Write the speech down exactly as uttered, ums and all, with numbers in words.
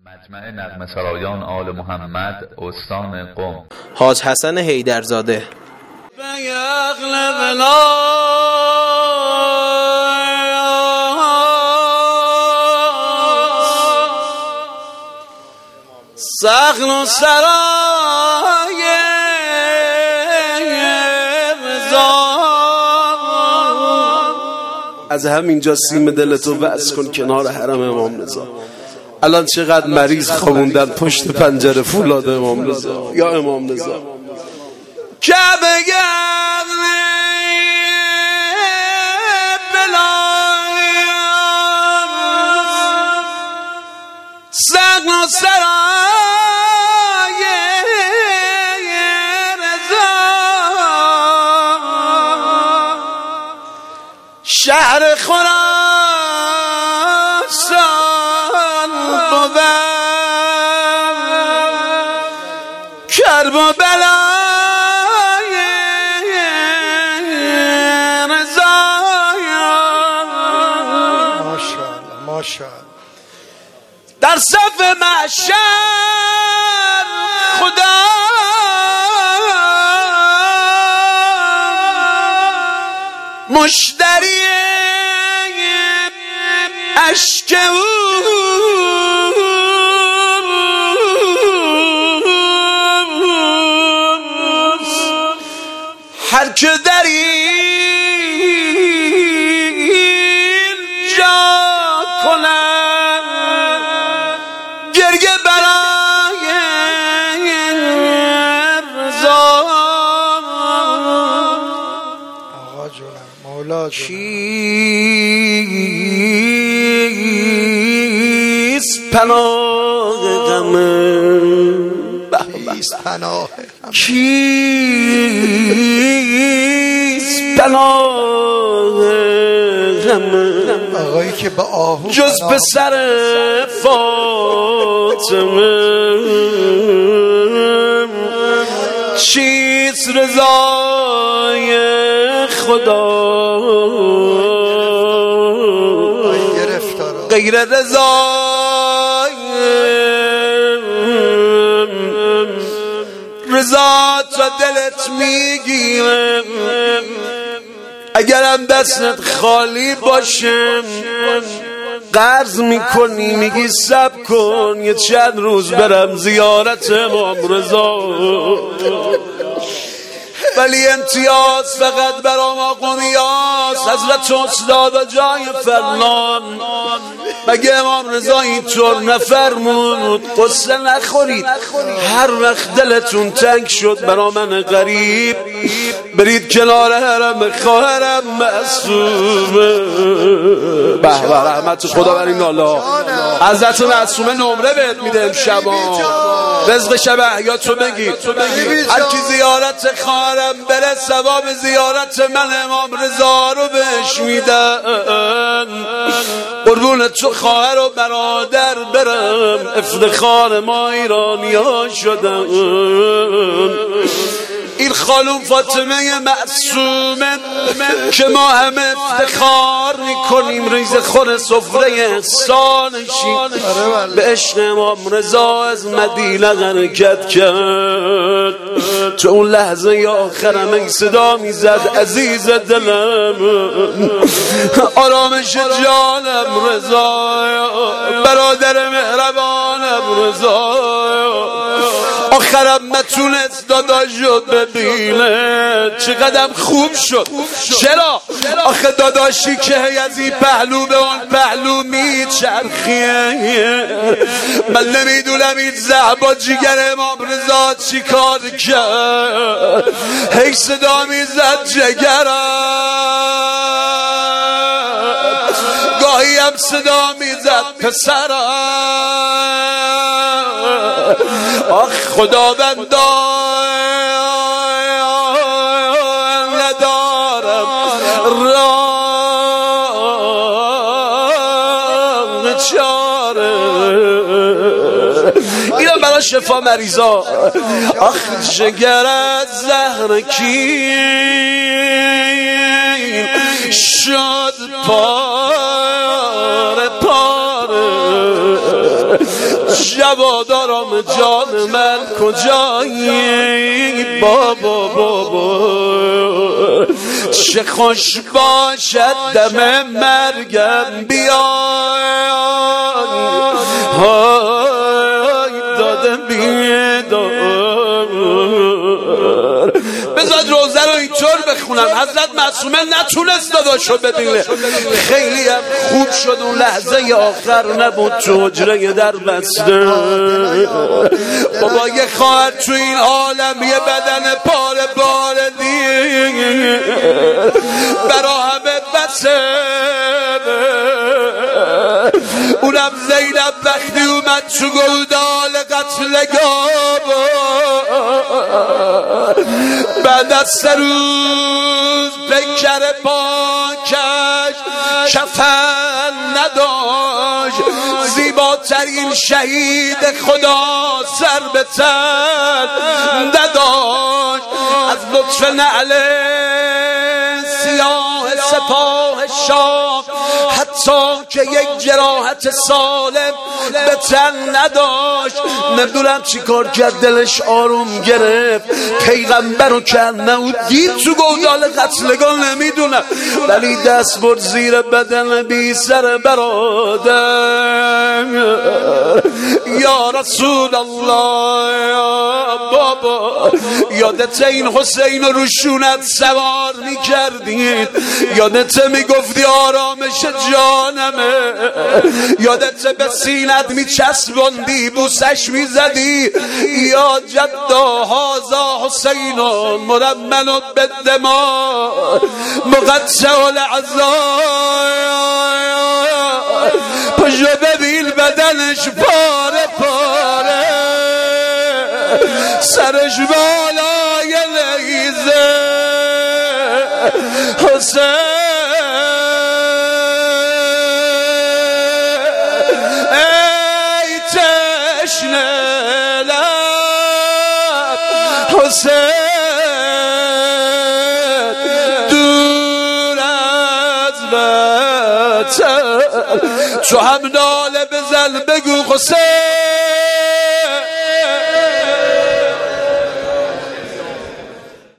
مجمع نغمه سرایان آل محمد استان قم حاج حسن حیدرزاده. سخن و سرای رضا، از همینجا سیم دلتو وصل کن کنار حرم امام رضا. الان چقدر مریض خوابوندن پشت پنجره فولاد امام رضا. یا امام رضا که بگم بلایم سقن و سرای رضا، شهر خراسان کرب و بلای رضا. ماشاءالله ماشاءالله. در صف محشر خدا مشتری اشک هر که در اینجا کنم گریه برای رضا. آقا جونم مولا جونم. کیست پناه غم، کیست پناه غم، کیست پناه غم، آقایی که با آهو جز پسر فاطمه. چیست رضای خدا غیر رضای رضا تا دلت میگیره. اگرم دستت خالی باشه قرض میکنی میگی صبر کن یه چند روز برم زیارت امام رضا. ولی امتیاز فقط برام آقونیاز حضرت استاد جای فرمان. مگه امام رضا اینطور نفرمود قصه نخورید هر وقت دلتون تنگ شد برا من غریب برید کنار حرم خواهرم معصومه. به به رحمت خدا بر این الله. حضرت معصومه نمره بهت میده امشبا رزق شب احیاتو بگیر. هر کی زیارت خواهرم بره ثواب زیارت من امام رضا رو بهش میدن. قربون تو خواهر و برادر برم افتخار ما ایرانی ها شدن. این خانوم فاطمه معصومه که ما همه افتخار میکنیم ریز خور سفره احسانشی به عشق امام رضا از مدینه حرکت کرد. تو اون لحظه آخرم این صدا میزد عزیز دلم آرامش جانم رضا برادر مهربانم رضا. آخرم نتونست داداشو ببینه چقدرم خوب شد. چرا؟ آخه داداشی که از این پهلو به اون پهلو میچرخیه. من نمیدونم این زهبا جگر امام رضا چی کار کرد. هی صدا میزد جگرم گاهی هم صدا میزد پسرم. آخ خداوند ندارم راه چاره. اینا برای شفا مریضا. آخ جگر از زهر کین شد پاره پاره جوادارم جان من کجایی بابا بابا چه خوش باشد دم مرگم بیای های دادم بیدار بذار روزه رو اینطور بخونم. حضرت معصومه نتونست داداشو ببینه، خیلی هم خوب شد اون لحظه آخر نبود تو حجره در بسته. بابا یه خواهر تو این عالم یه بدن پاره پاره دید برا همه بسه. اونم زینب وقتی اومد تو گلدال قتلگاه بعد از سه روز پیکر پاکش کفن نداشت، زیباترین شهید خدا سر به تن نداشت. از لطف نعل سیاه سپاه شاه حتی که یک جراحت سالم به تن نداشت. نمیدونم چی کار کرد دلش آروم گرفت، پیغمبر رو کنه و دید تو گودال قتلگاه نمیدونم، ولی دست برد زیر بدن بی سر برادر. یا رسول الله یا بابا یادت این حسین رو روشونت سوار میکردید، یادت میگفتی آرامش جانمه، یادت به سینت میچسبوندی بوسش میزدی یا جدا هازا حسین مرمن بالدماء مقطع الاعضاء. پشو ببین بدنش پاره پاره، سرش بالای لیزه حسین دور از وطن تو هم ناله بزن بگو حسین